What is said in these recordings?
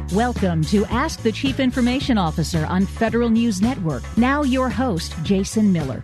Welcome to Ask the Chief Information Officer on Federal News Network. Now your host, Jason Miller.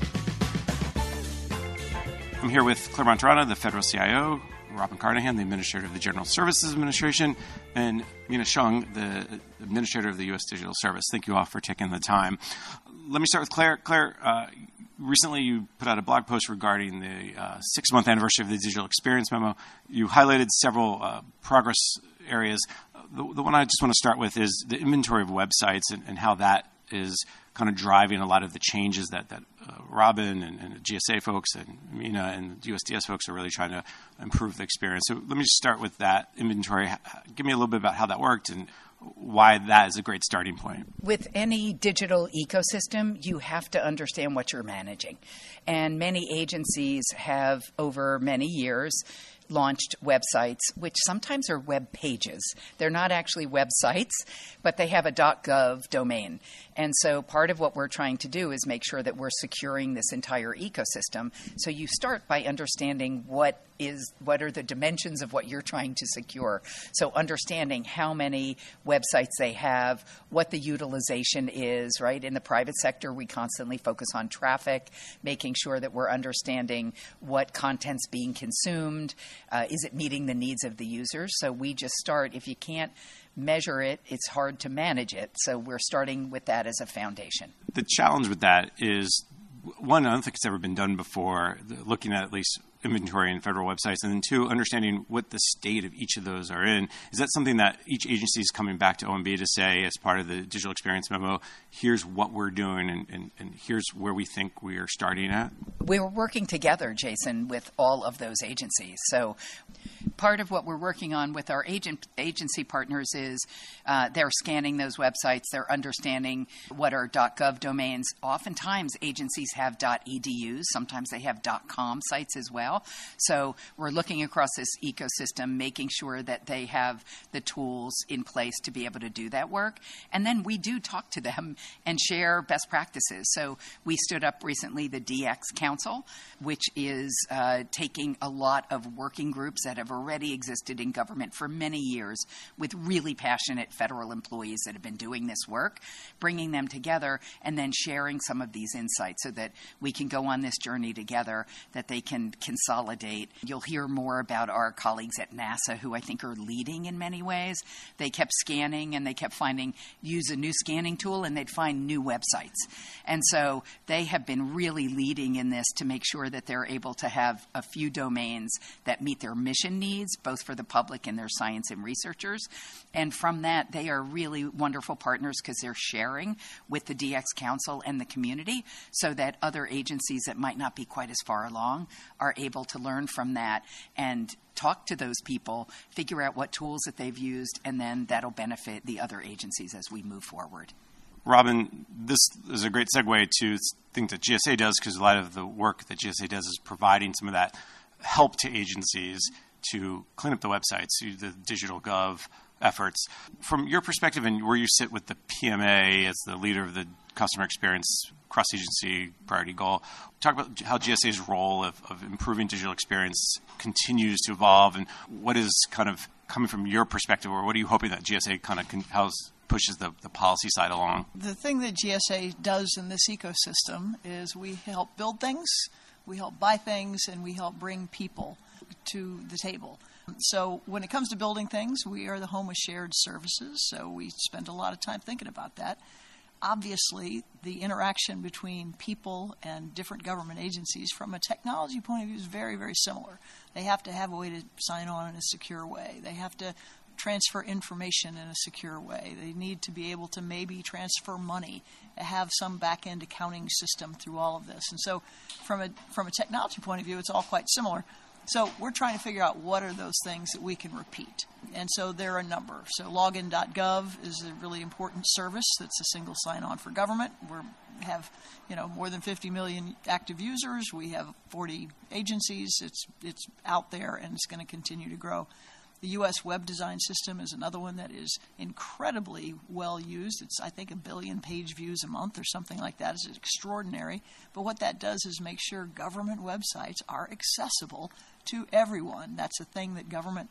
I'm here with Claire Monterano, the federal CIO, Robin Carnahan, the Administrator of the General Services Administration, and Mina Shung, the Administrator of the U.S. Digital Service. Thank you all for taking the time. Let me start with Claire. Claire, recently you put out a blog post regarding the 6-month anniversary of the Digital Experience Memo. You highlighted several progress areas. The one I just want to start with is the inventory of websites and how that is kind of driving a lot of the changes that Robin and GSA folks and Mina and USDS folks are really trying to improve the experience. So let me just start with that inventory. Give me a little bit about how that worked and why that is a great starting point. With any digital ecosystem, you have to understand what you're managing. And many agencies have, over many years, launched websites, which sometimes are web pages. They're not actually websites, but they have a .gov domain. And so part of what we're trying to do is make sure that we're securing this entire ecosystem. So you start by understanding what are the dimensions of what you're trying to secure. So understanding how many websites they have, what the utilization is, right? In the private sector, we constantly focus on traffic, making sure that we're understanding what content's being consumed. Is it meeting the needs of the users? So we just start. If you can't measure it, it's hard to manage it. So we're starting with that as a foundation. The challenge with that is, one, I don't think it's ever been done before, looking at least inventory in federal websites, and then two, understanding what the state of each of those are in. Is that something that each agency is coming back to OMB to say as part of the Digital Experience Memo, here's what we're doing and here's where we think we are starting at? We're working together, Jason, with all of those agencies. So part of what we're working on with our agency partners is they're scanning those websites, they're understanding what are .gov domains. Oftentimes agencies have .edus, sometimes they have .com sites as well. So we're looking across this ecosystem, making sure that they have the tools in place to be able to do that work. And then we do talk to them and share best practices. So we stood up recently the DX Council, which is taking a lot of working groups that have already existed in government for many years with really passionate federal employees that have been doing this work, bringing them together and then sharing some of these insights so that we can go on this journey together, that they can consolidate. You'll hear more about our colleagues at NASA who I think are leading in many ways. They kept scanning and they kept use a new scanning tool and they'd find new websites. And so they have been really leading in this to make sure that they're able to have a few domains that meet their mission needs, both for the public and their science and researchers. And from that, they are really wonderful partners because they're sharing with the DX Council and the community so that other agencies that might not be quite as far along are able to learn from that and talk to those people, figure out what tools that they've used, and then that'll benefit the other agencies as we move forward. Robin, this is a great segue to things that GSA does, because a lot of the work that GSA does is providing some of that help to agencies to clean up the websites, the digital gov efforts. From your perspective and where you sit with the PMA as the leader of the customer experience cross-agency priority goal, talk about how GSA's role of improving digital experience continues to evolve, and what is kind of coming from your perspective, or what are you hoping that GSA kind of pushes the policy side along? The thing that GSA does in this ecosystem is we help build things, we help buy things, and we help bring people to the table. So when it comes to building things, we are the home of shared services, so we spend a lot of time thinking about that. Obviously, the interaction between people and different government agencies from a technology point of view is very, very similar. They have to have a way to sign on in a secure way. They have to transfer information in a secure way. They need to be able to maybe transfer money, have some back-end accounting system through all of this. And so from a technology point of view, it's all quite similar. So we're trying to figure out what are those things that we can repeat. And so there are a number. So login.gov is a really important service that's a single sign-on for government. We have more than 50 million active users. We have 40 agencies. It's out there, and it's going to continue to grow. The U.S. Web Design System is another one that is incredibly well used. It's, I think, 1 billion page views a month or something like that. It's extraordinary. But what that does is make sure government websites are accessible to everyone. That's a thing that government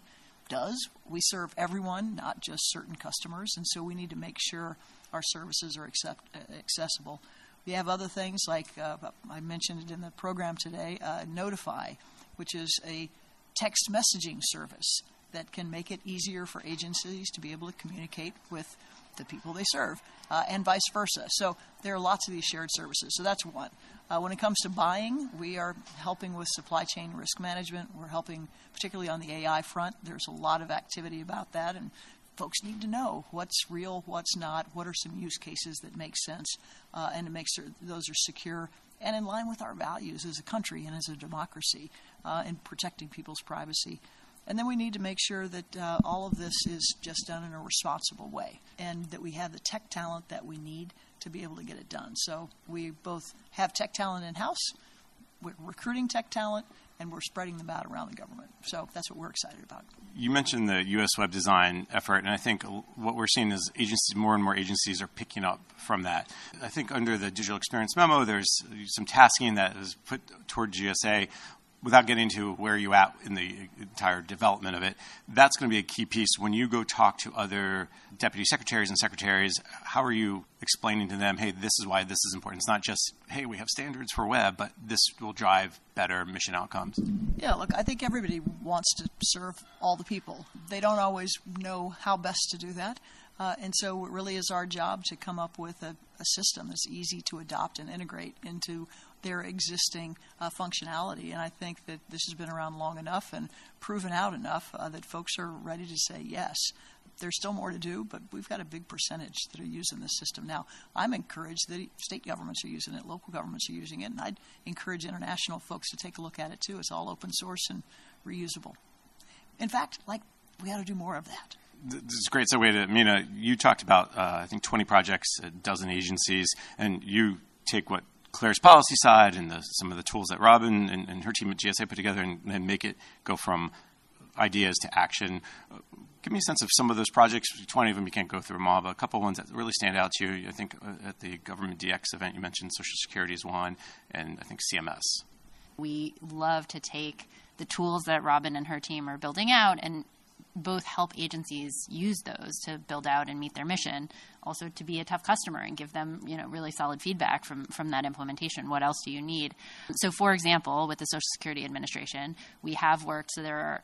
does. We serve everyone, not just certain customers, and so we need to make sure our services are accessible. We have other things like, I mentioned it in the program today, Notify, which is a text messaging service that can make it easier for agencies to be able to communicate with the people they serve, and vice versa. So there are lots of these shared services. So that's one. When it comes to buying, we are helping with supply chain risk management. We're helping particularly on the AI front. There's a lot of activity about that, and folks need to know what's real, what's not, what are some use cases that make sense, and to make sure those are secure and in line with our values as a country and as a democracy, in protecting people's privacy. And then we need to make sure that all of this is just done in a responsible way and that we have the tech talent that we need to be able to get it done. So we both have tech talent in-house, we're recruiting tech talent, and we're spreading them out around the government. So that's what we're excited about. You mentioned the U.S. web design effort, and I think what we're seeing is more and more agencies are picking up from that. I think under the digital experience memo, there's some tasking that is put toward GSA. Without getting to where you're at in the entire development of it, that's going to be a key piece. When you go talk to other deputy secretaries and secretaries, how are you explaining to them, hey, this is why this is important? It's not just, hey, we have standards for web, but this will drive better mission outcomes. Yeah, look, I think everybody wants to serve all the people. They don't always know how best to do that. And so it really is our job to come up with a system that's easy to adopt and integrate into their existing functionality. And I think that this has been around long enough and proven out enough that folks are ready to say yes. There's still more to do, but we've got a big percentage that are using this system now. I'm encouraged that state governments are using it, local governments are using it, and I'd encourage international folks to take a look at it too. It's all open source and reusable. In fact, we ought to do more of that. This is a great segue to, Mina, you talked about, I think, 20 projects, a dozen agencies, and you take what Claire's policy side and some of the tools that Robin and her team at GSA put together and make it go from ideas to action. Give me a sense of some of those projects. 20 of them, you can't go through them all, but a couple of ones that really stand out to you. I think at the Government DX event, you mentioned Social Security is one, and I think CMS. We love to take the tools that Robin and her team are building out and both help agencies use those to build out and meet their mission, also to be a tough customer and give them, really solid feedback from that implementation. What else do you need? So, for example, with the Social Security Administration, we have worked, so there are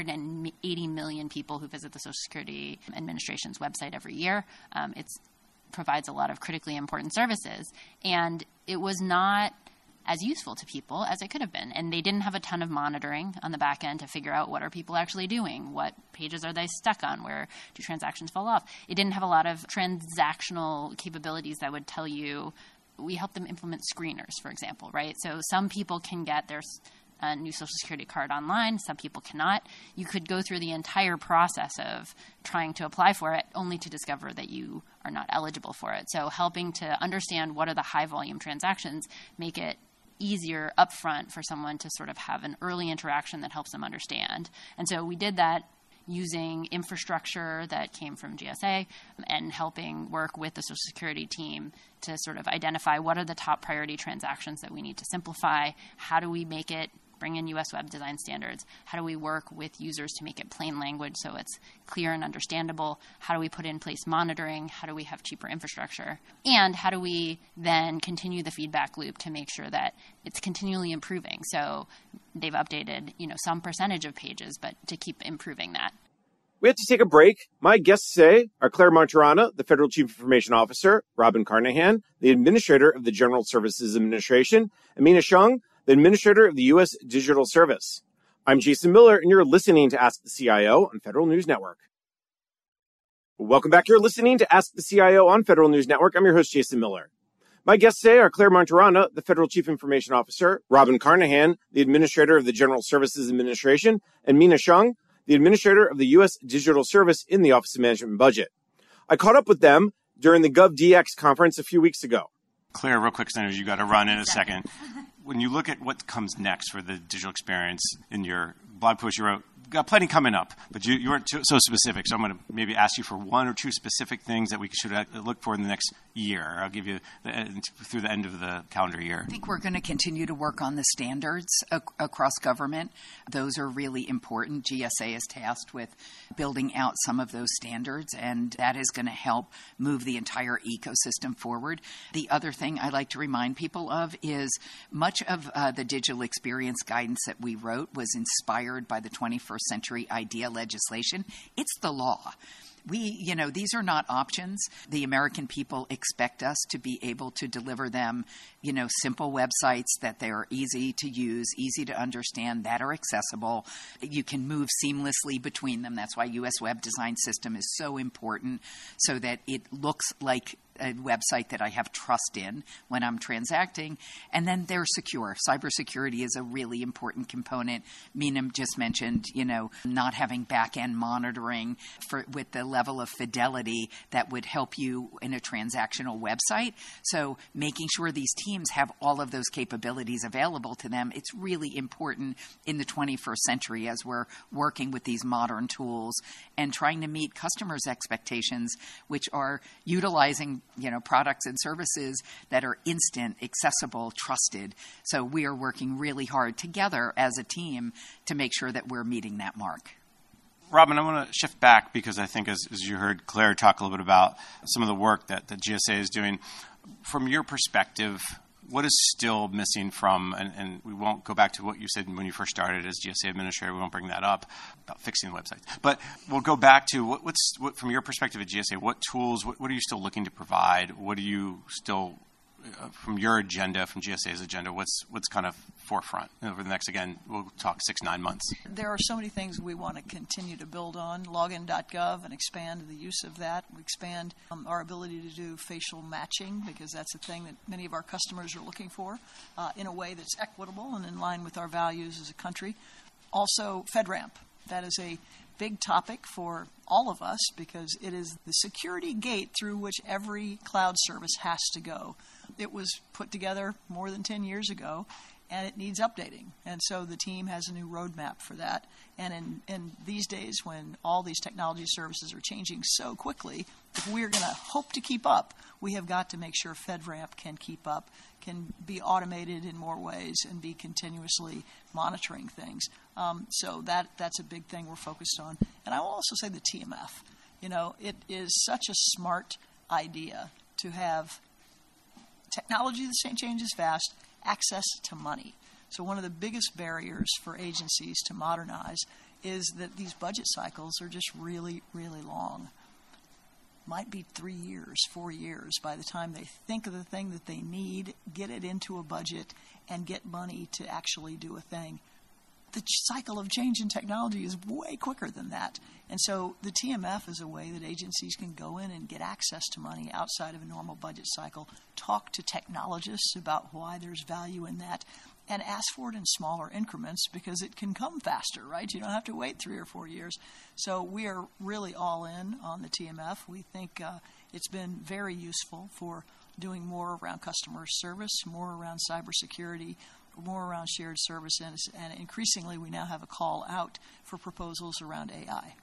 180 million people who visit the Social Security Administration's website every year. It provides a lot of critically important services, and it was not as useful to people as it could have been. And they didn't have a ton of monitoring on the back end to figure out what are people actually doing, what pages are they stuck on, where do transactions fall off. It didn't have a lot of transactional capabilities that would tell you. We help them implement screeners, for example, right? So some people can get their new Social Security card online, some people cannot. You could go through the entire process of trying to apply for it only to discover that you are not eligible for it. So helping to understand what are the high volume transactions, make it easier upfront for someone to sort of have an early interaction that helps them understand. And so we did that using infrastructure that came from GSA and helping work with the Social Security team to sort of identify what are the top priority transactions that we need to simplify. How do we make it bring in U.S. web design standards? How do we work with users to make it plain language so it's clear and understandable? How do we put in place monitoring? How do we have cheaper infrastructure? And how do we then continue the feedback loop to make sure that it's continually improving? So they've updated, some percentage of pages, but to keep improving that. We have to take a break. My guests today are Claire Martorana, the Federal Chief Information Officer, Robin Carnahan, the Administrator of the General Services Administration, and Mina Shung, the Administrator of the U.S. Digital Service. I'm Jason Miller, and you're listening to Ask the CIO on Federal News Network. Welcome back. You're listening to Ask the CIO on Federal News Network. I'm your host, Jason Miller. My guests today are Claire Martorana, the Federal Chief Information Officer, Robin Carnahan, the Administrator of the General Services Administration, and Mina Shung, the Administrator of the U.S. Digital Service in the Office of Management and Budget. I caught up with them during the GovDX conference a few weeks ago. Claire, real quick, Senator, you got to run in a second. When you look at what comes next for the digital experience, in your blog post you wrote, got plenty coming up, but you weren't so specific. So I'm going to maybe ask you for one or two specific things that we should look for in the next year. I'll give you through the end of the calendar year. I think we're going to continue to work on the standards across government. Those are really important. GSA is tasked with building out some of those standards, and that is going to help move the entire ecosystem forward. The other thing I like to remind people of is much of the digital experience guidance that we wrote was inspired by the 21st Century IDEA legislation. It's the law. These are not options. The American people expect us to be able to deliver them, simple websites that they are easy to use, easy to understand, that are accessible. You can move seamlessly between them. That's why U.S. Web Design System is so important, so that it looks like a website that I have trust in when I'm transacting. And then they're secure. Cybersecurity is a really important component. Mina just mentioned, not having back-end monitoring with the level of fidelity that would help you in a transactional website. So making sure these teams have all of those capabilities available to them, it's really important in the 21st century as we're working with these modern tools and trying to meet customers' expectations, which are utilizing products and services that are instant, accessible, trusted. So we are working really hard together as a team to make sure that we're meeting that mark. Robin, I want to shift back because I think as you heard Claire talk a little bit about some of the work that GSA is doing, from your perspective, what is still missing from, and we won't go back to what you said when you first started as GSA administrator, we won't bring that up, about fixing websites. But we'll go back to what from your perspective at GSA, what tools, what are you still looking to provide? What are you still, from your agenda, from GSA's agenda, what's kind of forefront over the next, again, we'll talk 6-9 months? There are so many things we want to continue to build on. Login.gov and expand the use of that. We expand our ability to do facial matching because that's a thing that many of our customers are looking for in a way that's equitable and in line with our values as a country. Also, FedRAMP. That is a big topic for all of us because it is the security gate through which every cloud service has to go. It was put together more than 10 years ago, and it needs updating. And so the team has a new roadmap for that. And in these days when all these technology services are changing so quickly, if we're going to hope to keep up, we have got to make sure FedRAMP can keep up, can be automated in more ways, and be continuously monitoring things. So that's a big thing we're focused on. And I will also say the TMF. It is such a smart idea to have technology that changes fast, access to money. So one of the biggest barriers for agencies to modernize is that these budget cycles are just really, really long. Might be 3 years, 4 years by the time they think of the thing that they need, get it into a budget, and get money to actually do a thing. The cycle of change in technology is way quicker than that. And so the TMF is a way that agencies can go in and get access to money outside of a normal budget cycle, talk to technologists about why there's value in that, and ask for it in smaller increments because it can come faster, right? You don't have to wait 3 or 4 years. So we are really all in on the TMF. We think it's been very useful for doing more around customer service, more around cybersecurity, more around shared services, and increasingly we now have a call out for proposals around AI.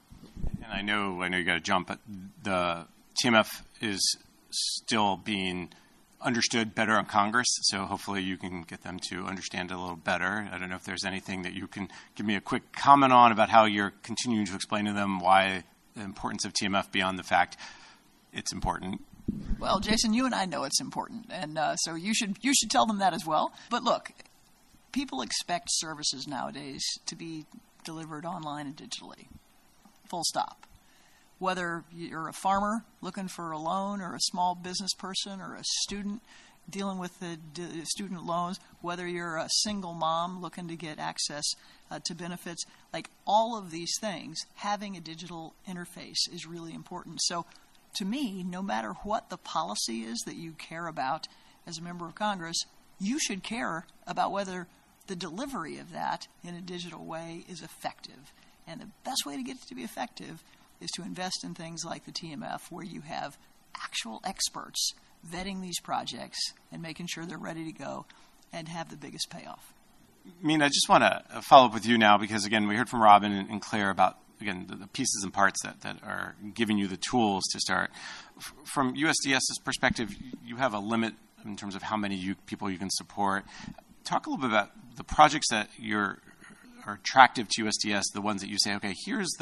And I know you got to jump, but the TMF is still being understood better on Congress, so hopefully you can get them to understand it a little better. I don't know if there's anything that you can give me a quick comment on about how you're continuing to explain to them why the importance of TMF beyond the fact it's important. Well, Jason, you and I know it's important, and so you should tell them that as well. But look, people expect services nowadays to be delivered online and digitally, full stop. Whether you're a farmer looking for a loan or a small business person or a student dealing with the student loans, whether you're a single mom looking to get access to benefits, like all of these things, having a digital interface is really important. So to me, no matter what the policy is that you care about as a member of Congress, you should care about whether the delivery of that in a digital way is effective. And the best way to get it to be effective is to invest in things like the TMF, where you have actual experts vetting these projects and making sure they're ready to go and have the biggest payoff. Mina, I just want to follow up with you now because, again, we heard from Robin and Claire about, again, the pieces and parts that are giving you the tools to start. From USDS's perspective, you have a limit in terms of how many people you can support. Talk a little bit about the projects that are attractive to USDS, the ones that you say, okay, here's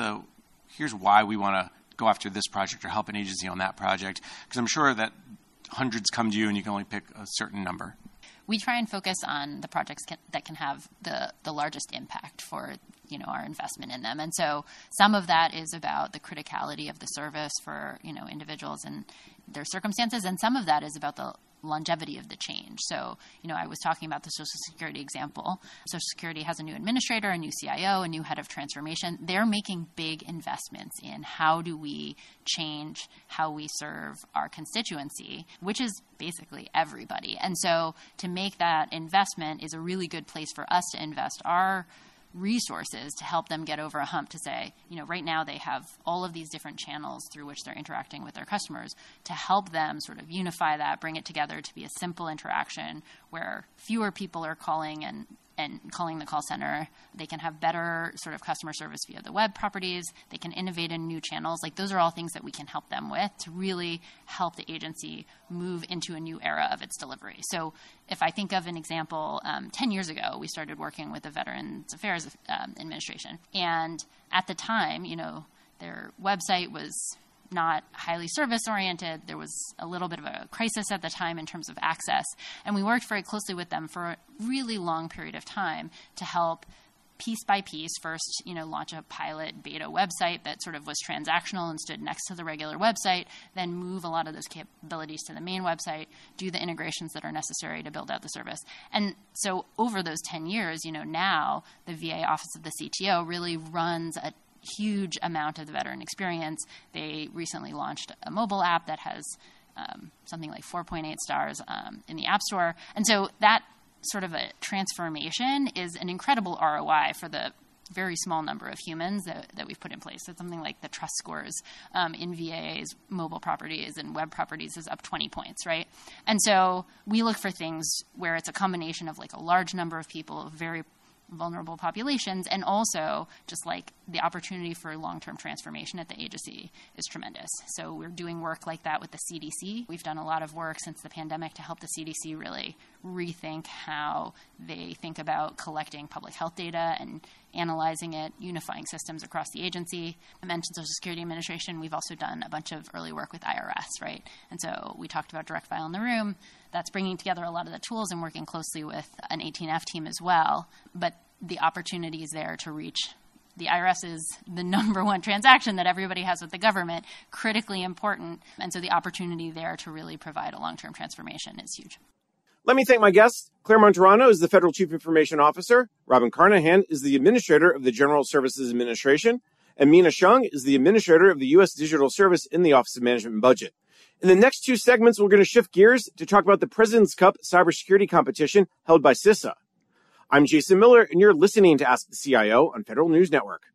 why we want to go after this project or help an agency on that project, because I'm sure that hundreds come to you and you can only pick a certain number. We try and focus on the projects that can have the largest impact for our investment in them. And so some of that is about the criticality of the service for individuals and their circumstances, and some of that is about the longevity of the change. So, I was talking about the Social Security example. Social Security has a new administrator, a new CIO, a new head of transformation. They're making big investments in how do we change how we serve our constituency, which is basically everybody. And so to make that investment is a really good place for us to invest our resources to help them get over a hump to say, right now they have all of these different channels through which they're interacting with their customers, to help them sort of unify that, bring it together to be a simple interaction where fewer people are calling and calling the call center. They can have better sort of customer service via the web properties. They can innovate in new channels. Like those are all things that we can help them with to really help the agency move into a new era of its delivery. So if I think of an example, 10 years ago, we started working with the Veterans Affairs Administration. And at the time, their website was not highly service-oriented. There was a little bit of a crisis at the time in terms of access. And we worked very closely with them for a really long period of time to help piece by piece first, launch a pilot beta website that sort of was transactional and stood next to the regular website, then move a lot of those capabilities to the main website, do the integrations that are necessary to build out the service. And so over those 10 years, now the VA Office of the CTO really runs a huge amount of the veteran experience. They recently launched a mobile app that has something like 4.8 stars in the App Store. And so that sort of a transformation is an incredible ROI for the very small number of humans that we've put in place. So something like the trust scores in VA's mobile properties and web properties is up 20 points, right? And so we look for things where it's a combination of like a large number of people, very vulnerable populations, and also just like the opportunity for long-term transformation at the agency is tremendous. So we're doing work like that with the CDC. We've done a lot of work since the pandemic to help the CDC really rethink how they think about collecting public health data and analyzing it, unifying systems across the agency. I mentioned Social Security Administration. We've also done a bunch of early work with IRS, right? And so we talked about Direct File in the Room. That's bringing together a lot of the tools and working closely with an 18F team as well. But the opportunity is there to reach the IRS is the number one transaction that everybody has with the government, critically important. And so the opportunity there to really provide a long-term transformation is huge. Let me thank my guests. Claire Monterano is the Federal Chief Information Officer. Robin Carnahan is the Administrator of the General Services Administration. And Mina Shung is the Administrator of the U.S. Digital Service in the Office of Management and Budget. In the next two segments, we're going to shift gears to talk about the President's Cup cybersecurity competition held by CISA. I'm Jason Miller, and you're listening to Ask the CIO on Federal News Network.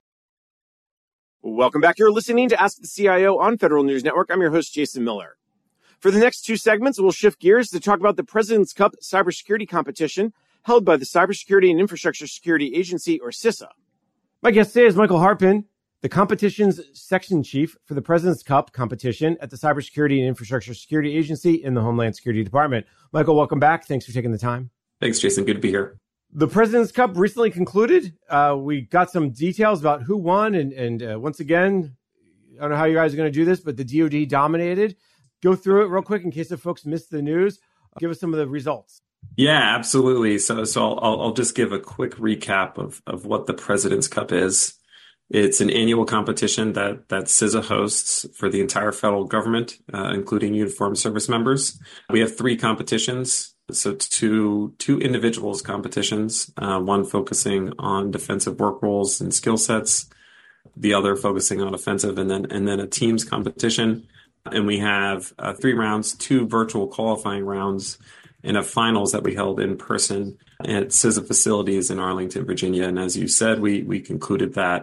Welcome back. You're listening to Ask the CIO on Federal News Network. I'm your host, Jason Miller. For the next two segments, we'll shift gears to talk about the President's Cup cybersecurity competition held by the Cybersecurity and Infrastructure Security Agency, or CISA. My guest today is Michael Harpin, the competition's section chief for the President's Cup competition at the Cybersecurity and Infrastructure Security Agency in the Homeland Security Department. Michael, welcome back. Thanks for taking the time. Thanks, Jason. Good to be here. The President's Cup recently concluded. We got some details about who won. And once again, I don't know how you guys are going to do this, but the DoD dominated. Go through it real quick in case the folks missed the news. Give us some of the results. Yeah, absolutely. So I'll just give a quick recap of what the President's Cup is. It's an annual competition that CISA hosts for the entire federal government, including uniformed service members. We have three competitions. So two individuals competitions, one focusing on defensive work roles and skill sets, the other focusing on offensive, and then a teams competition. And we have 3 rounds, 2 virtual qualifying rounds, and a finals that we held in person at CISA facilities in Arlington, Virginia. And as you said, we concluded that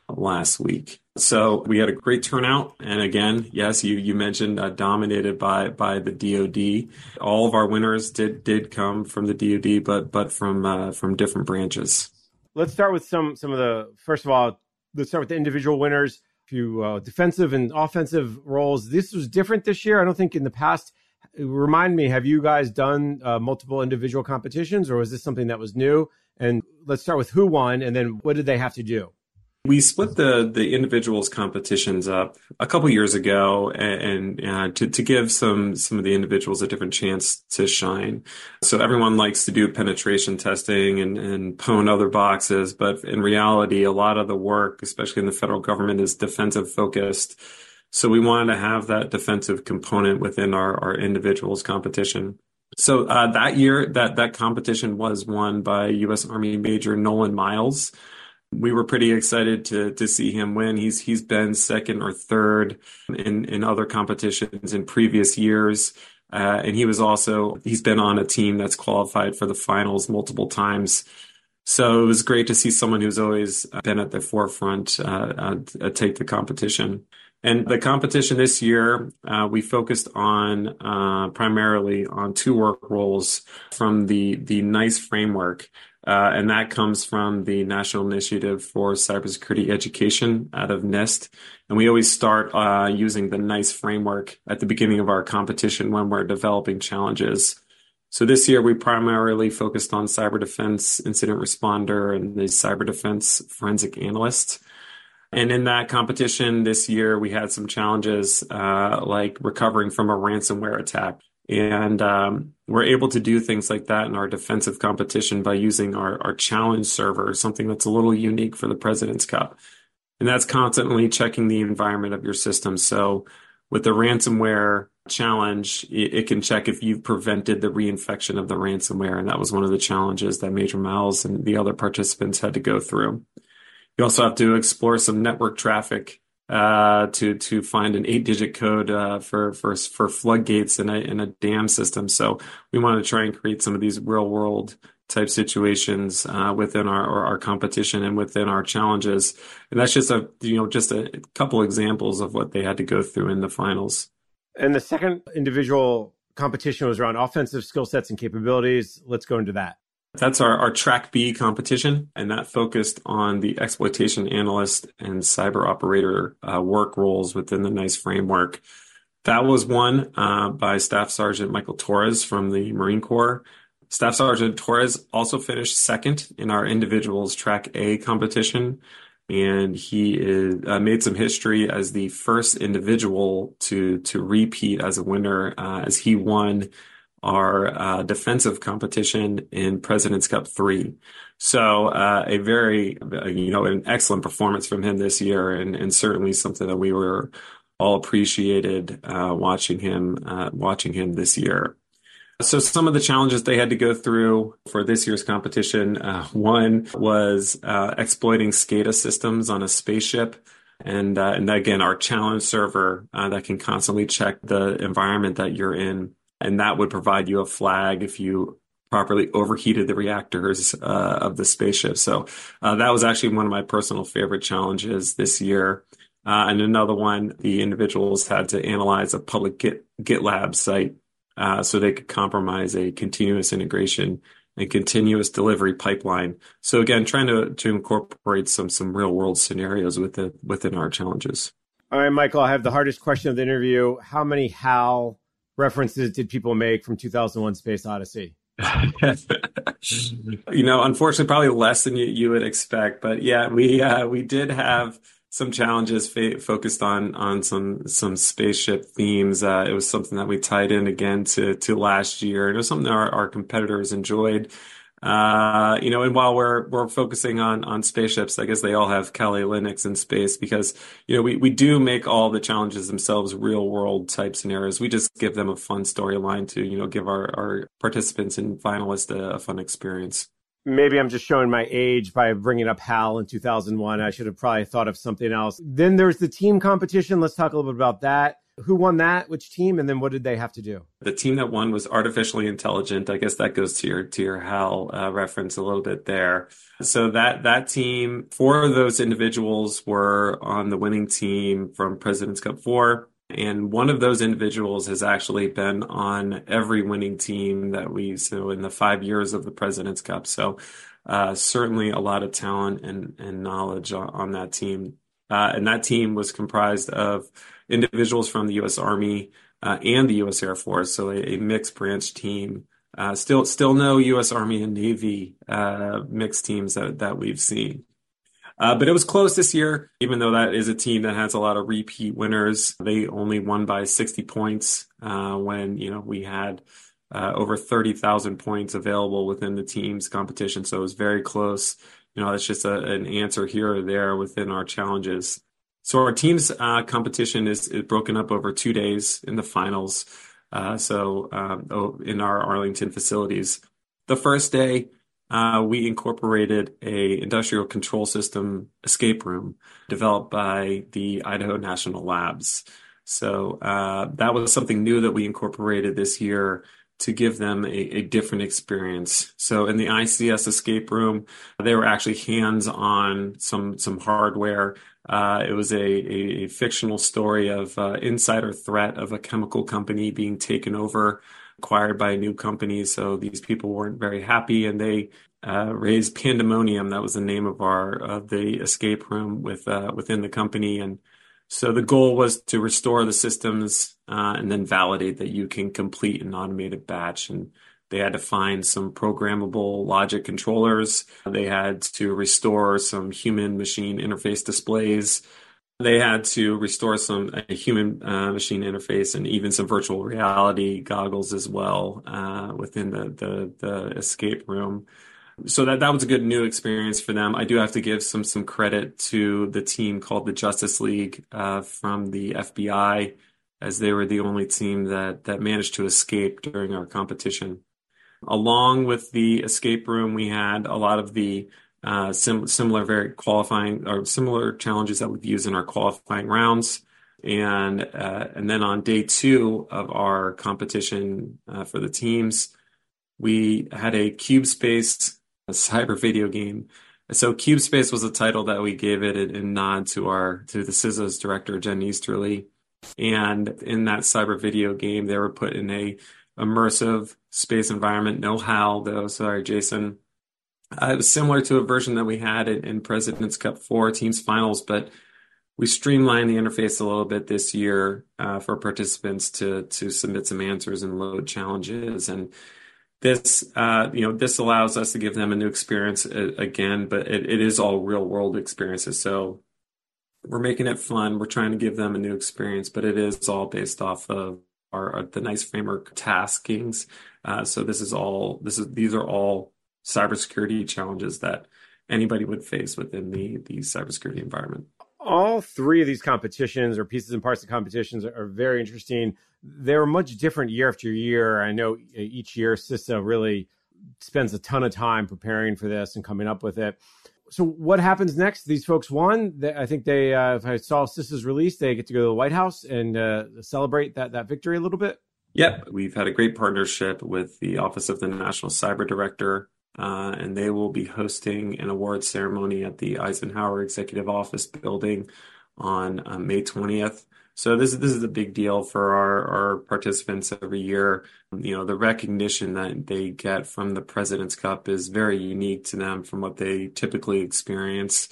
last week. So we had a great turnout. And again, yes, you mentioned dominated by the DoD. All of our winners did come from the DoD, but from different branches. Let's start with some of the, first of all, let's start with the individual winners. A few defensive and offensive roles. This was different this year. I don't think in the past. Remind me, have you guys done multiple individual competitions, or was this something that was new? And let's start with who won, and then what did they have to do? We split the individuals competitions up a couple years ago, and to give some of the individuals a different chance to shine. So everyone likes to do penetration testing and pwn other boxes, but in reality, a lot of the work, especially in the federal government, is defensive focused. So we wanted to have that defensive component within our individuals competition. So that year, that competition was won by U.S. Army Major Nolan Miles. We were pretty excited to see him win. He's been second or third in other competitions in previous years. And he's been on a team that's qualified for the finals multiple times. So it was great to see someone who's always been at the forefront take the competition. And the competition this year, we focused on primarily on 2 work roles from the NICE framework. And that comes from the National Initiative for Cybersecurity Education out of NIST. And we always start using the NICE framework at the beginning of our competition when we're developing challenges. So this year, we primarily focused on cyber defense, incident responder, and the cyber defense forensic analyst. And in that competition this year, we had some challenges like recovering from a ransomware attack. And we're able to do things like that in our defensive competition by using our challenge server, something that's a little unique for the President's Cup. And that's constantly checking the environment of your system. So with the ransomware challenge, it can check if you've prevented the reinfection of the ransomware. And that was one of the challenges that Major Miles and the other participants had to go through. You also have to explore some network traffic to find an 8-digit code for floodgates in a dam system. So we want to try and create some of these real world type situations within our competition and within our challenges. And that's just a couple examples of what they had to go through in the finals. And the second individual competition was around offensive skill sets and capabilities. Let's go into that. That's our Track B competition, and that focused on the exploitation analyst and cyber operator work roles within the NICE framework. That was won by Staff Sergeant Michael Torres from the Marine Corps. Staff Sergeant Torres also finished second in our individuals Track A competition, and he made some history as the first individual to repeat as a winner as he won our defensive competition in President's Cup 3. So a very, an excellent performance from him this year, and certainly something that we were all appreciated watching him this year. So some of the challenges they had to go through for this year's competition, one was exploiting SCADA systems on a spaceship. And again, our challenge server that can constantly check the environment that you're in. And that would provide you a flag if you properly overheated the reactors of the spaceship. So that was actually one of my personal favorite challenges this year. And another one, the individuals had to analyze a public GitLab site so they could compromise a continuous integration and continuous delivery pipeline. So again, trying to incorporate some real world scenarios within our challenges. All right, Michael, I have the hardest question of the interview. How many HAL references did people make from 2001 Space Odyssey? Unfortunately, probably less than you would expect. But yeah, we did have some challenges focused on some spaceship themes. It was something that we tied in again to last year. And it was something that our competitors enjoyed. And while we're focusing on spaceships, I guess they all have Kali Linux in space because, we do make all the challenges themselves real world type scenarios. We just give them a fun storyline to, give our participants and finalists a fun experience. Maybe I'm just showing my age by bringing up HAL in 2001. I should have probably thought of something else. Then there's the team competition. Let's talk a little bit about that. Who won that? Which team? And then what did they have to do? The team that won was Artificially Intelligent. I guess that goes to your HAL reference a little bit there. So that team, 4 of those individuals were on the winning team from President's Cup 4. And one of those individuals has actually been on every winning team so in the 5 years of the President's Cup. So certainly a lot of talent and knowledge on that team. And that team was comprised of individuals from the U.S. Army and the U.S. Air Force, so a mixed branch team. Still no U.S. Army and Navy mixed teams that we've seen. But it was close this year, even though that is a team that has a lot of repeat winners. They only won by 60 points when we had over 30,000 points available within the team's competition. So it was very close. It's just an answer here or there within our challenges. So our team's competition is broken up over 2 days in the finals. In our Arlington facilities. The first day, we incorporated a industrial control system escape room developed by the Idaho National Labs. So that was something new that we incorporated this year to give them a different experience. So in the ICS escape room, they were actually hands-on some hardware. It was a fictional story of insider threat of a chemical company being taken over, acquired by a new company. So these people weren't very happy, and they raised Pandemonium. That was the name of the escape room within the company. And so the goal was to restore the systems and then validate that you can complete an automated batch. And they had to find some programmable logic controllers. They had to restore some human-machine interface displays. They had to restore a human-machine interface and even some virtual reality goggles as well within the escape room. So that was a good new experience for them. I do have to give some credit to the team called the Justice League from the FBI, as they were the only team that managed to escape during our competition. Along with the escape room, we had a lot of the similar very qualifying or similar challenges that we've used in our qualifying rounds. And then on day 2 of our competition for the teams, we had a CubeSpace cyber video game. So CubeSpace was a title that we gave it in nod to the CISA's director, Jen Easterly. And in that cyber video game, they were put in a immersive space environment. No HAL, though. Sorry, Jason. It was similar to a version that we had in President's Cup 4 teams finals, but we streamlined the interface a little bit this year for participants to submit some answers and load challenges. And this allows us to give them a new experience again, but it is all real world experiences. So we're making it fun. We're trying to give them a new experience, but it is all based off of the NICE framework taskings. So these are all cybersecurity challenges that anybody would face within the cybersecurity environment. All 3 of these competitions or pieces and parts of competitions are very interesting. They're much different year after year. I know each year CISA really spends a ton of time preparing for this and coming up with it. So what happens next? These folks won. I think they, if I saw CISA's release, they get to go to the White House and celebrate that victory a little bit. Yep. We've had a great partnership with the Office of the National Cyber Director, and they will be hosting an award ceremony at the Eisenhower Executive Office building on May 20th. So this is a big deal for our participants every year. The recognition that they get from the President's Cup is very unique to them from what they typically experience.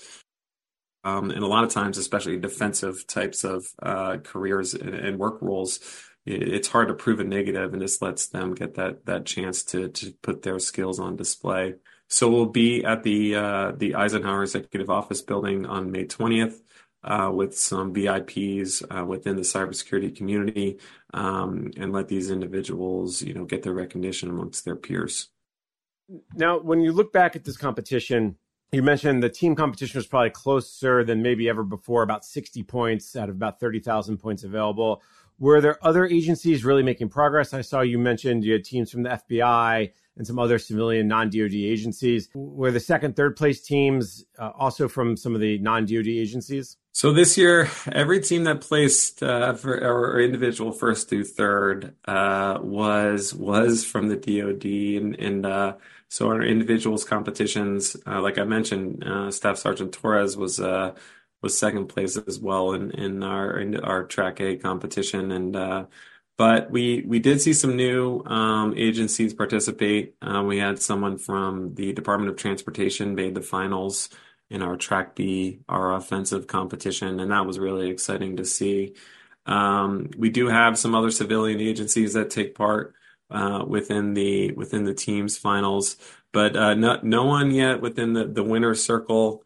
And a lot of times, especially defensive types of careers and work roles, it's hard to prove a negative, and this lets them get that chance to put their skills on display. So we'll be at the Eisenhower Executive Office building on May 20th. With some VIPs within the cybersecurity community, and let these individuals, get their recognition amongst their peers. Now, when you look back at this competition, You mentioned the team competition was probably closer than maybe ever before, about 60 points out of about 30,000 points available. Were there other agencies really making progress? I saw you mentioned you had teams from the FBI and some other civilian non-DoD agencies. Were the second, third place teams also from some of the non-DoD agencies? So this year, every team that placed for our individual first through third was from the DoD, and so our individuals competitions, like I mentioned, Staff Sergeant Torres was second place as well in our Track A competition, and but we did see some new agencies participate. We had someone from the Department of Transportation made the finals in our Track B, our offensive competition, and that was really exciting to see. We do have some other civilian agencies that take part within the team's finals, but no one yet within the winner's circle.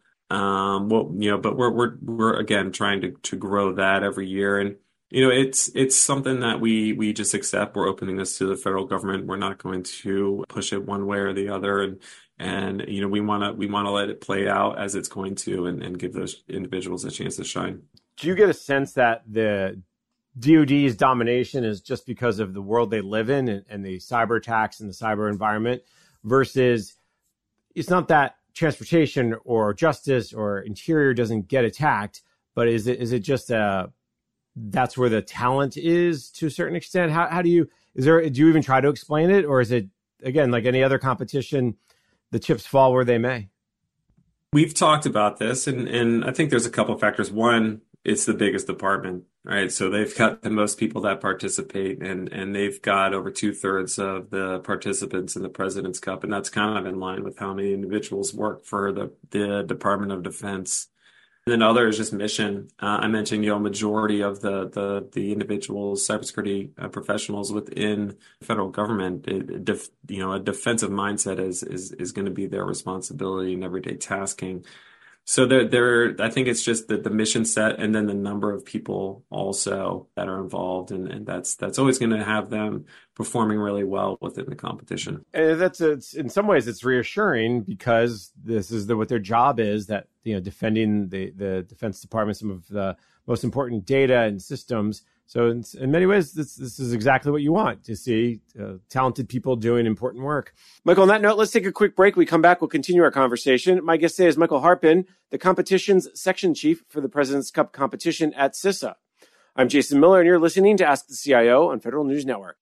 But we're again trying to grow that every year, and it's something that we just accept. We're opening this to the federal government. We're not going to push it one way or the other, and we want to let it play out as it's going to, and give those individuals a chance to shine. Do you get a sense that the DoD's domination is just because of the world they live in and the cyber attacks and the cyber environment, versus it's not that transportation or justice or interior doesn't get attacked, but is it just that's where the talent is to a certain extent? Do you even try to explain it, or is it, again, like any other competition, the chips fall where they may? We've talked about this, and I think there's a couple of factors. One, it's the biggest department, right? So they've got the most people that participate, and they've got over 2/3 of the participants in the President's Cup, and that's kind of in line with how many individuals work for the Department of Defense. And then other is just mission. I mentioned, a majority of the individuals, cybersecurity professionals within the federal government, a defensive mindset is going to be their responsibility in everyday tasking. So I think it's just the mission set, and then the number of people also that are involved, and that's always going to have them performing really well within the competition. And it's in some ways it's reassuring, because this is what their job is, that defending the Defense Department, some of the most important data and systems. So in many ways, this is exactly what you want to see, talented people doing important work. Michael, on that note, let's take a quick break. We come back, we'll continue our conversation. My guest today is Michael Harpin, the competitions section chief for the President's Cup competition at CISA. I'm Jason Miller, and you're listening to Ask the CIO on Federal News Network.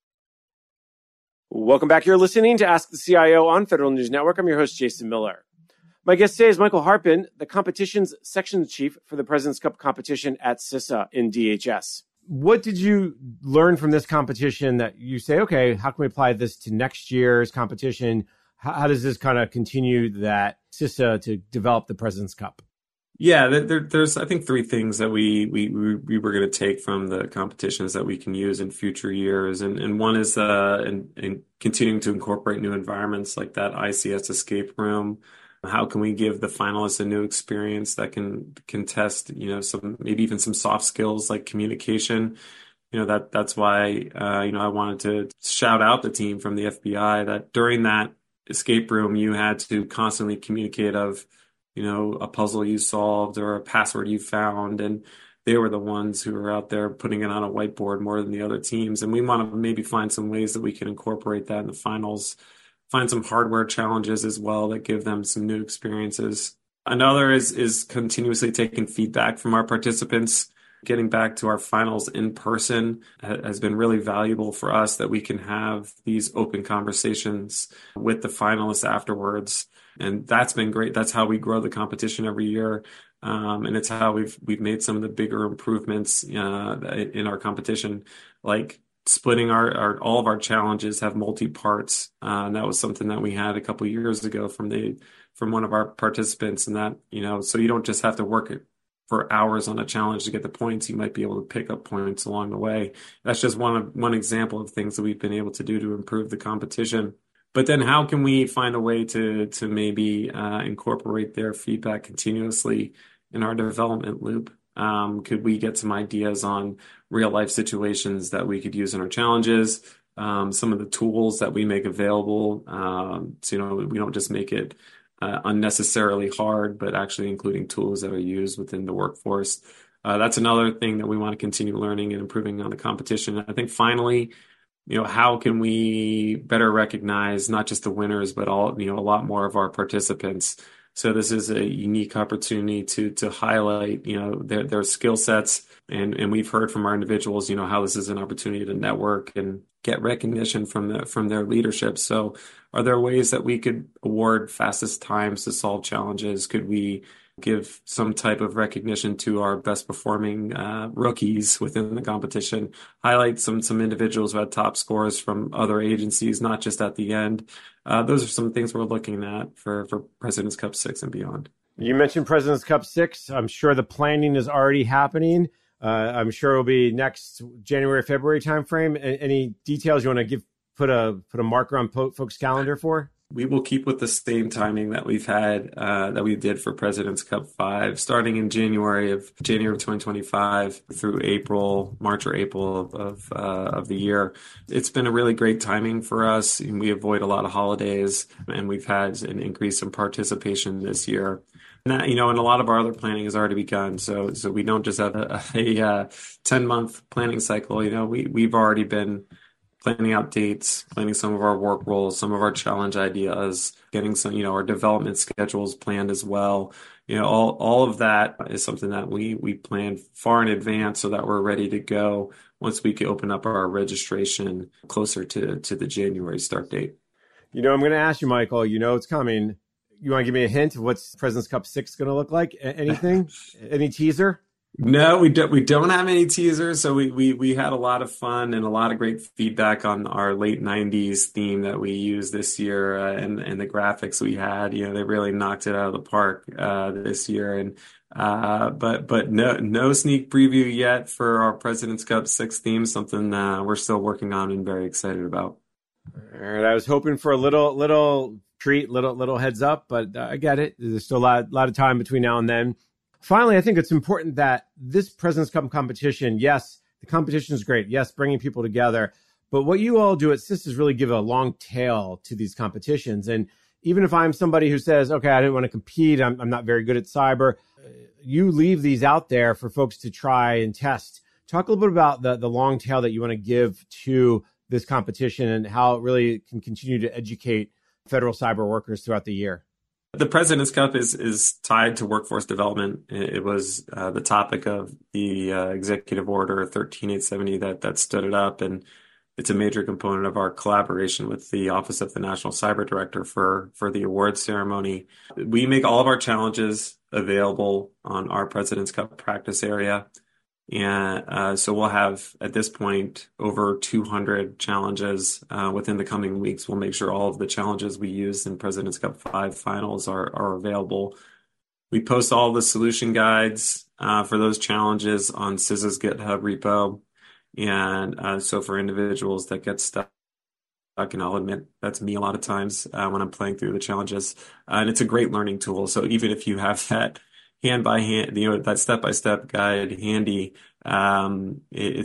Welcome back. You're listening to Ask the CIO on Federal News Network. I'm your host, Jason Miller. My guest today is Michael Harpin, the competitions section chief for the President's Cup competition at CISA in DHS. What did you learn from this competition that you say, okay, how can we apply this to next year's competition? How does this kind of continue that CISA to develop the President's Cup? Yeah, there's I think three things that we were going to take from the competitions that we can use in future years, and one is in continuing to incorporate new environments like that ICS escape room. How can we give the finalists a new experience that can test, some, maybe even some soft skills like communication? That's why, I wanted to shout out the team from the FBI that during that escape room, you had to constantly communicate of, a puzzle you solved or a password you found. And they were the ones who were out there putting it on a whiteboard more than the other teams. And we want to maybe find some ways that we can incorporate that in the finals. Find some hardware challenges as well that give them some new experiences. Another is continuously taking feedback from our participants. Getting back to our finals in person has been really valuable for us, that we can have these open conversations with the finalists afterwards. And that's been great. That's how we grow the competition every year. And it's how we've made some of the bigger improvements in our competition, like splitting all of our challenges have multi-parts. And that was something that we had a couple of years ago from one of our participants, and that, so you don't just have to work for hours on a challenge to get the points. You might be able to pick up points along the way. That's just one example of things that we've been able to do to improve the competition. But then how can we find a way to maybe incorporate their feedback continuously in our development loop? Could we get some ideas on real life situations that we could use in our challenges? Some of the tools that we make available, so we don't just make it unnecessarily hard, but actually including tools that are used within the workforce. That's another thing that we want to continue learning and improving on the competition. I think finally, how can we better recognize not just the winners, but a lot more of our participants? So this is a unique opportunity to highlight, their skill sets. And we've heard from our individuals, how this is an opportunity to network and get recognition from their leadership. So are there ways that we could award fastest times to solve challenges? Could we give some type of recognition to our best performing rookies within the competition, highlight some individuals who had top scores from other agencies, not just at the end? Those are some things we're looking at for President's Cup 6 and beyond. You mentioned President's Cup 6. I'm sure the planning is already happening. I'm sure it'll be next January, February timeframe. Any details you want to put a marker on folks' calendar for? We will keep with the same timing that we've had, that we did for President's Cup 5, starting in January of 2025 through March or April of the year. It's been a really great timing for us, and we avoid a lot of holidays, and we've had an increase in participation this year. And that, and a lot of our other planning has already begun. So we don't just have a 10-month planning cycle. We've already been planning out dates, planning some of our work roles, some of our challenge ideas, getting some, our development schedules planned as well. All of that is something that we plan far in advance so that we're ready to go once we can open up our registration closer to the January start date. I'm going to ask you, Michael, it's coming. You want to give me a hint of what's President's Cup 6 going to look like? Anything? Any teaser? No, we don't have any teasers. So we had a lot of fun and a lot of great feedback on our late 90s theme that we used this year, and the graphics we had. They really knocked it out of the park this year. And but no sneak preview yet for our President's Cup 6 theme. Something we're still working on and very excited about. All right, I was hoping for a little treat, little heads up, but I get it. There's still a lot of time between now and then. Finally, I think it's important that this President's Cup competition, yes, the competition is great. Yes, bringing people together. But what you all do at CIS is really give a long tail to these competitions. And even if I'm somebody who says, okay, I didn't want to compete, I'm not very good at cyber, you leave these out there for folks to try and test. Talk a little bit about the long tail that you want to give to this competition and how it really can continue to educate federal cyber workers throughout the year. The President's Cup is tied to workforce development. It was the topic of the Executive Order 13870 that stood it up, and it's a major component of our collaboration with the Office of the National Cyber Director for the awards ceremony. We make all of our challenges available on our President's Cup practice area. And so we'll have, at this point, over 200 challenges within the coming weeks. We'll make sure all of the challenges we use in President's Cup 5 finals are available. We post all the solution guides for those challenges on CISA's GitHub repo. And so for individuals that get stuck, and I'll admit that's me a lot of times when I'm playing through the challenges. And it's a great learning tool. So even if you have that hand by hand, that step-by-step guide handy, it's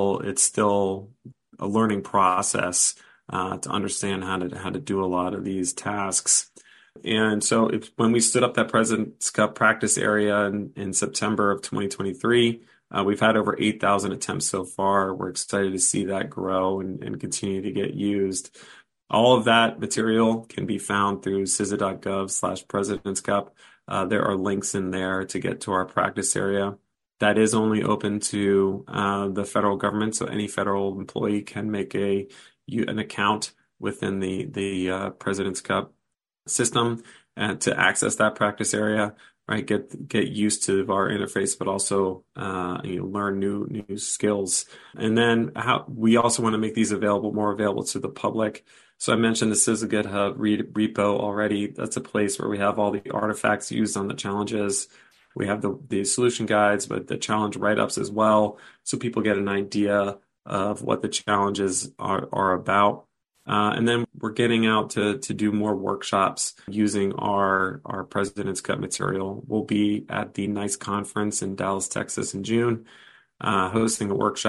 still a learning process to understand how to do a lot of these tasks. And so when we stood up that President's Cup practice area in September of 2023, we've had over 8,000 attempts so far. We're excited to see that grow and continue to get used. All of that material can be found through CISA.gov/President's Cup. There are links in there to get to our practice area. That is only open to the federal government, so any federal employee can make an account within the President's Cup system to access that practice area. Right, get used to our interface, but also learn new skills. And then we also want to make these more available to the public. So I mentioned the CISA GitHub repo already. That's a place where we have all the artifacts used on the challenges. We have the solution guides, but the challenge write-ups as well, so people get an idea of what the challenges are about. And then we're getting out to do more workshops using our President's Cup material. We'll be at the NICE conference in Dallas, Texas in June, hosting a workshop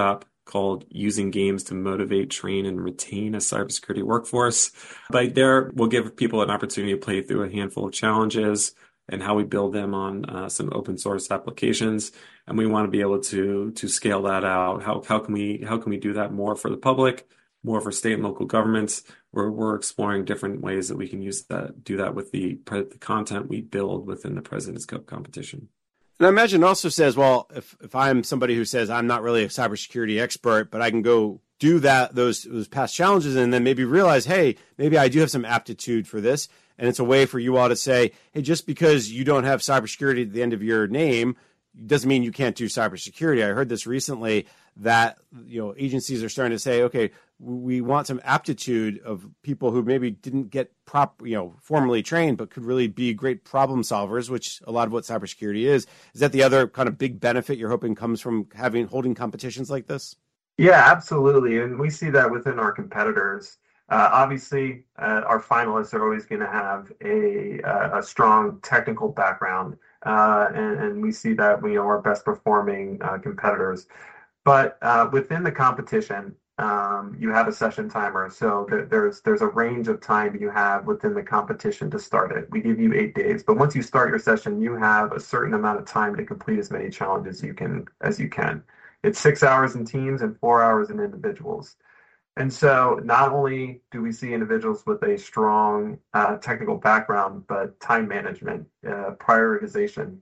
called Using Games to Motivate, Train, and Retain a Cybersecurity Workforce. But there, we'll give people an opportunity to play through a handful of challenges and how we build them on some open source applications. And we want to be able to scale that out. How can we do that more for the public, more for state and local governments? We're exploring different ways that we can do that with the content we build within the President's Cup competition. And I imagine it also says, well, if I'm somebody who says I'm not really a cybersecurity expert, but I can go do those past challenges and then maybe realize, hey, maybe I do have some aptitude for this. And it's a way for you all to say, hey, just because you don't have cybersecurity at the end of your name doesn't mean you can't do cybersecurity. I heard this recently that agencies are starting to say, okay, we want some aptitude of people who maybe didn't get formally trained, but could really be great problem solvers, which a lot of what cybersecurity is. Is that the other kind of big benefit you're hoping comes from holding competitions like this? Yeah, absolutely. And we see that within our competitors. Obviously, our finalists are always going to have a strong technical background, and we see that our best performing competitors. But within the competition, you have a session timer, so there's a range of time you have within the competition to start it. We give you 8 days, but once you start your session, you have a certain amount of time to complete as many challenges as you can. It's 6 hours in teams and 4 hours in individuals. And so not only do we see individuals with a strong technical background, but time management, prioritization.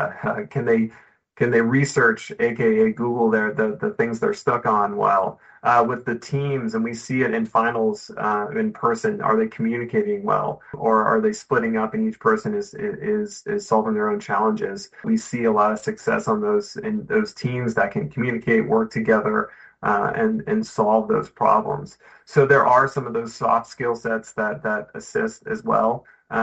Can they research, aka Google, the things they're stuck on well? With the teams, and we see it in finals in person, are they communicating well, or are they splitting up and each person is solving their own challenges? We see a lot of success on those teams that can communicate, work together, and solve those problems. So there are some of those soft skill sets that assist as well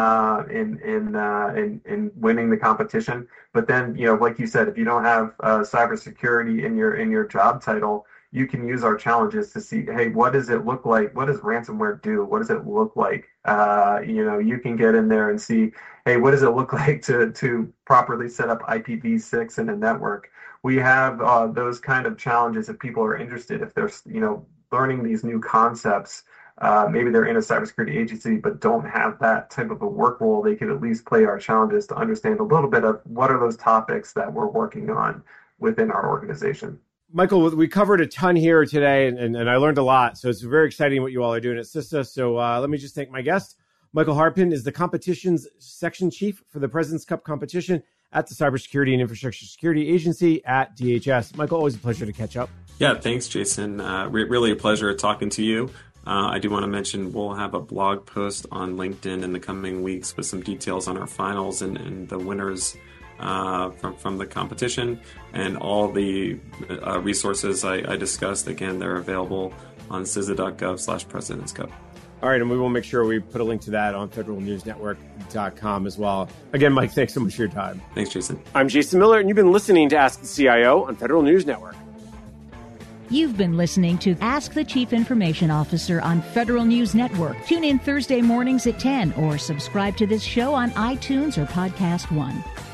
in winning the competition. But then, like you said, if you don't have cybersecurity in your job title, you can use our challenges to see, hey, what does it look like? What does ransomware do? What does it look like? You can get in there and see, hey, what does it look like to properly set up IPv6 in a network? We have those kind of challenges if people are interested, if they're learning these new concepts. Maybe they're in a cybersecurity agency but don't have that type of a work role. They could at least play our challenges to understand a little bit of what are those topics that we're working on within our organization. Michael, we covered a ton here today, and I learned a lot. So it's very exciting what you all are doing at CISA. So let me just thank my guest. Michael Harpin is the competitions section chief for the President's Cup competition at the Cybersecurity and Infrastructure Security Agency at DHS. Michael, always a pleasure to catch up. Yeah, thanks, Jason. Really a pleasure talking to you. I do want to mention we'll have a blog post on LinkedIn in the coming weeks with some details on our finals and the winners from the competition, and all the resources I discussed. Again, they're available on CISA.gov/President's Cup. All right, and we will make sure we put a link to that on federalnewsnetwork.com as well. Again, Mike, thanks so much for your time. Thanks, Jason. I'm Jason Miller, and you've been listening to Ask the CIO on Federal News Network. You've been listening to Ask the Chief Information Officer on Federal News Network. Tune in Thursday mornings at 10 or subscribe to this show on iTunes or Podcast One.